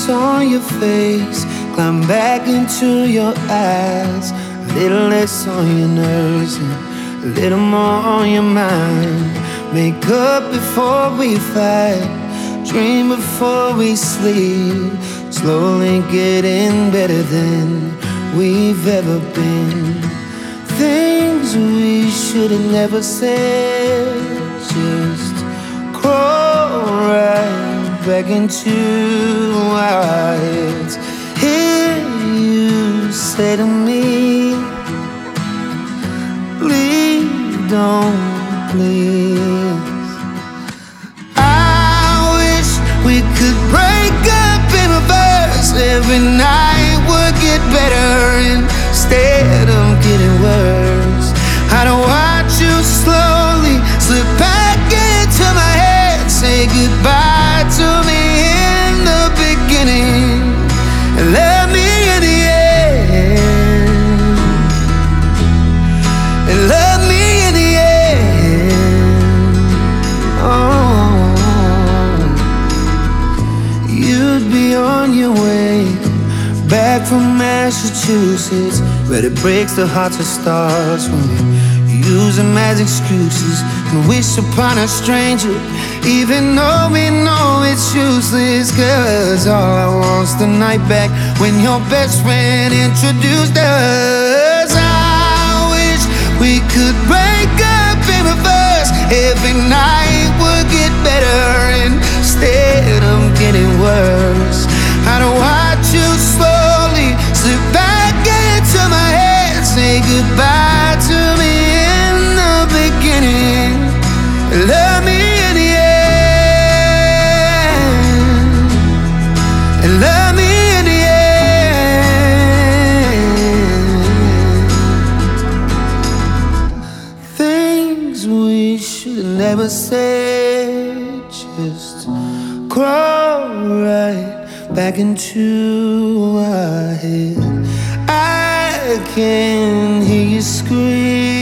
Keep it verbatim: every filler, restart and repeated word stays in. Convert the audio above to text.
kiss on your face, climb back into your eyes. A little less on your nerves and a little more on your mind. Make up before we fight, dream before we sleep. Slowly getting better than we've ever been. Things we should have never said, just crawl right back into our heads. Hear you say to me, please don't, please. I wish we could break up in reverse. Every night would get better instead of getting worse. I'd watch you slowly slip back into my head, say goodbye to me in the beginning, and love me in the end, and love me in the end. Oh, you'd be on your way back from Massachusetts, but it breaks the hearts of stars when we use them as excuses and wish upon a stranger, even though we know it's useless. Cause all I want's the night back when your best friend introduced us. I wish we could break up in reverse. Every night would get better instead of getting worse. I'd watch you slowly slip back into my head, say goodbye to me in the beginning, love me in the end, and love me in the end. Things we should have never said, just crawl right back into our head. I can hear you scream,